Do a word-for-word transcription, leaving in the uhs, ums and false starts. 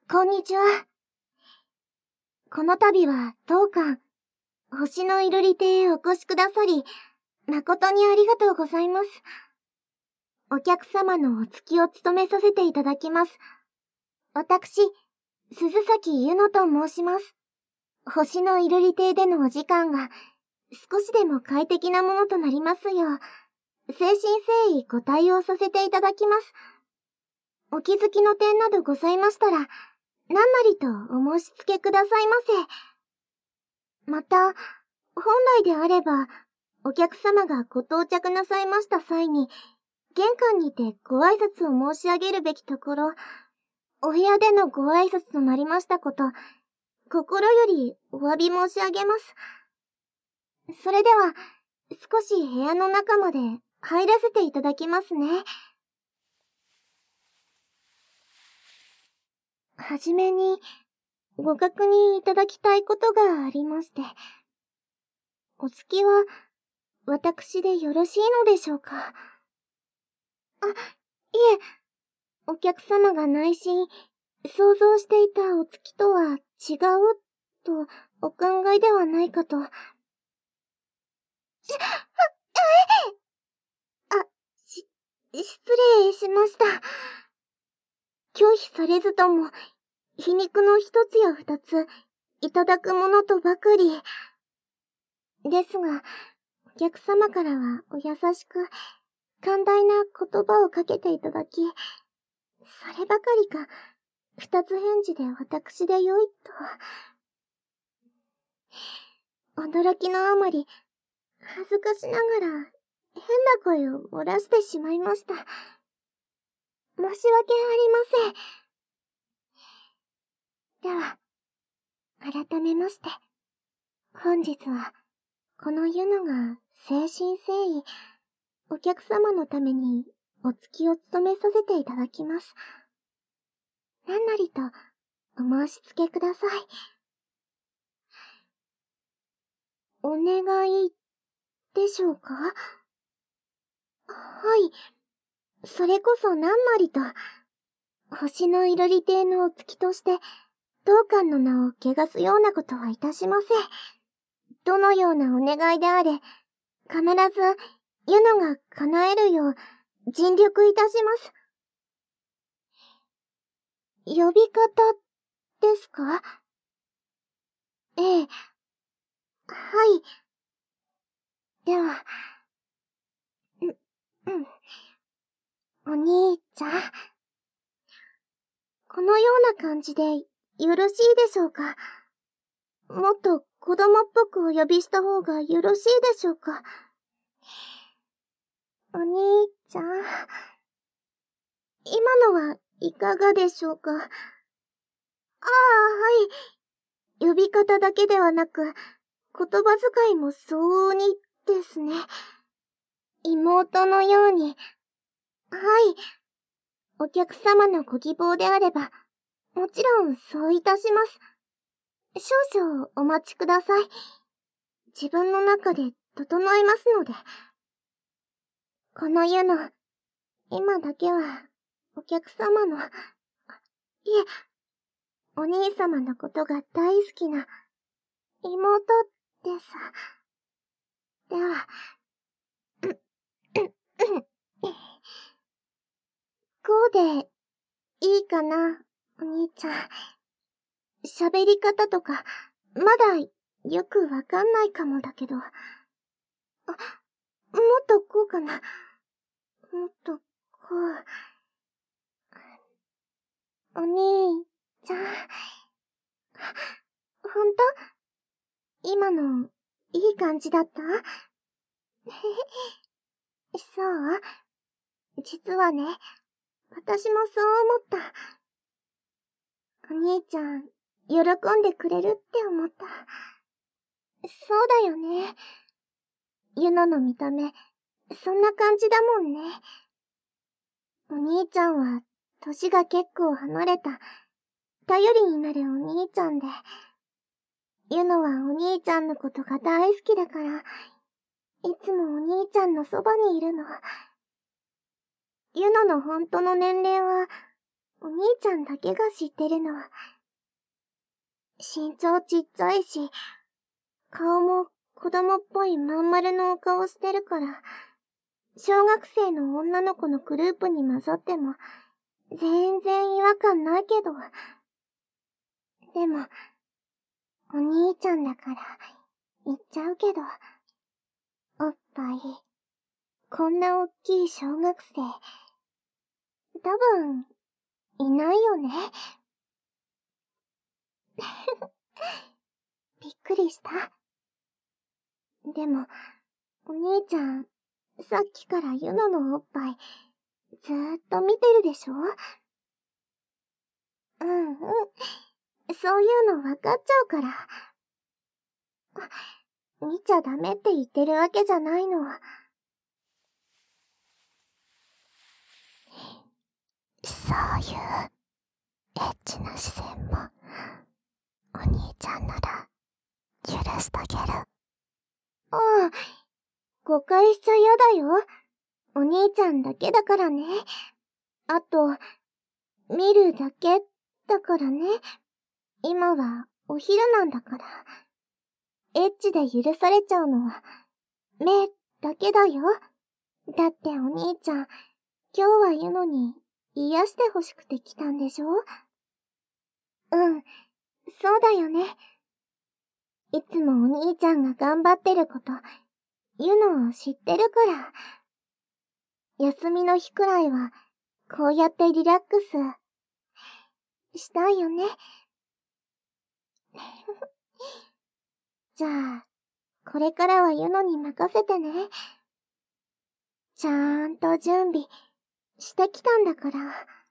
こんにちは。この度は当館、星のいるり亭へお越しくださり、誠にありがとうございます。お客様のお付きを務めさせていただきます。私、鈴崎ゆのと申します。星のいるり亭でのお時間が、少しでも快適なものとなりますよう、誠心誠意ご対応させていただきます。お気づきの点などございましたら、何なりとお申し付けくださいませ。また、本来であれば、お客様がご到着なさいました際に、玄関にてご挨拶を申し上げるべきところ、お部屋でのご挨拶となりましたこと、心よりお詫び申し上げます。それでは、少し部屋の中まで入らせていただきますね。はじめに、ご確認いただきたいことがありまして。お付きは、私でよろしいのでしょうか？あ、いえ、お客様が内心、想像していたお付きとは違う、とお考えではないかと。し、は、えあ、し、失礼しました。拒否されずとも、皮肉の一つや二つ、いただくものとばかり。ですが、お客様からはお優しく、寛大な言葉をかけていただき、そればかりか、二つ返事で私でよいと。驚きのあまり、恥ずかしながら、変な声を漏らしてしまいました。申し訳ありません。では、改めまして、本日は、このユノが誠心誠意、お客様のためにお付きを務めさせていただきます。何なりとお申し付けください。お願いでしょうか？はい。それこそ何なりと、星のいるり亭のお付きとして、当館の名を汚すようなことはいたしません。どのようなお願いであれ、必ず、ユノが叶えるよう、尽力いたします。呼び方、ですか？ええ。はい。では、う、うん。お兄ちゃん。このような感じで、よろしいでしょうか？もっと子供っぽくお呼びした方がよろしいでしょうか？お兄ちゃん。今のはいかがでしょうか？ああ、はい。呼び方だけではなく、言葉遣いも相応にですね。妹のように。はい。お客様のご希望であれば、もちろんそういたします。少々お待ちください。自分の中で整いますので。この湯の、今だけは、お客様の、いえ、お兄様のことが大好きな、妹です。では、う、う、うん。こうで、いいかな、お兄ちゃん。喋り方とか、まだ、よくわかんないかもだけど。あ、もっとこうかな。もっと、こう。お兄ちゃん。ほんと？今の、いい感じだった？そう？実はね、私もそう思った。お兄ちゃん、喜んでくれるって思った。そうだよね。ユノの見た目、そんな感じだもんね。お兄ちゃんは、歳が結構離れた、頼りになるお兄ちゃんで、ユノはお兄ちゃんのことが大好きだから、いつもお兄ちゃんのそばにいるの。ユノの本当の年齢は、 お兄ちゃんだけが知ってるの。身長ちっちゃいし、顔も子供っぽいまん丸のお顔してるから、小学生の女の子のグループに混ざっても、全然違和感ないけど。でも、お兄ちゃんだから、言っちゃうけど、おっぱい、こんなおっきい小学生、多分、いないよね。びっくりした。でも、お兄ちゃん、さっきからユノのおっぱい、ずーっと見てるでしょ？うんうん。そういうの分かっちゃうから。見ちゃダメって言ってるわけじゃないの。そういう、エッチな視線も、お兄ちゃんなら、許してあげる。ああ、誤解しちゃやだよ。お兄ちゃんだけだからね。あと、見るだけだからね。今はお昼なんだから。エッチで許されちゃうのは、目だけだよ。だってお兄ちゃん、今日はユノに癒してほしくて来たんでしょ？うん、そうだよね。いつもお兄ちゃんが頑張ってること、ユノを知ってるから。休みの日くらいは、こうやってリラックス、したいよね。じゃあ、これからはユノに任せてね。ちゃーんと準備してきたんだから。